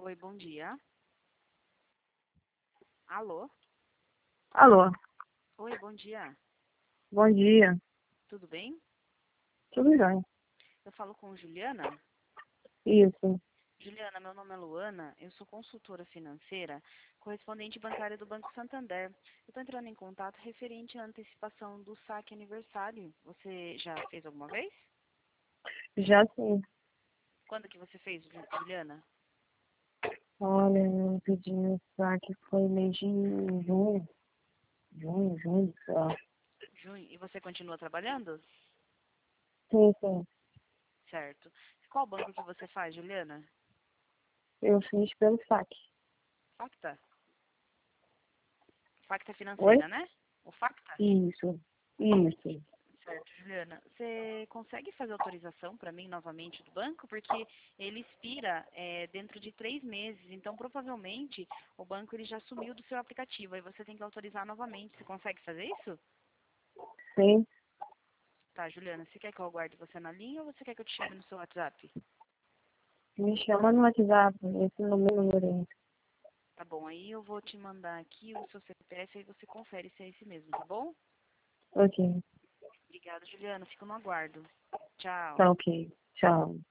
Oi, bom dia. Alô? Alô, Oi, bom dia. bom dia. Tudo bem? Tudo bem? Eu falo com Juliana. Isso. Juliana, meu nome é Luana, eu sou consultora financeira, correspondente bancária do Banco Santander. Eu estou entrando em contato referente à antecipação do saque aniversário. Você já fez alguma vez? Já sim. Quando que você fez, Juliana? Olha, eu pedi um saque foi mês de junho. Junho, sei lá. Junho. E você continua trabalhando? Sim, sim. Certo. Qual banco que você faz, Juliana? Eu fiz pelo saque. Facta? Facta Oi? financeira, né? O Facta? Isso. Certo, Juliana. Você consegue fazer autorização para mim novamente do banco? Porque ele expira dentro de 3 meses. Então, provavelmente, o banco ele já sumiu do seu aplicativo. Aí você tem que autorizar novamente. Você consegue fazer isso? Sim. Tá, Juliana. Você quer que eu aguarde você na linha ou você quer que eu te chame no seu WhatsApp? Me chama no WhatsApp, esse número aí. Tá bom. Aí eu vou te mandar aqui o seu CPF e você confere se é esse mesmo, tá bom? Ok. Obrigada, Juliana. Fico no aguardo. Tchau. Tá ok. Tchau.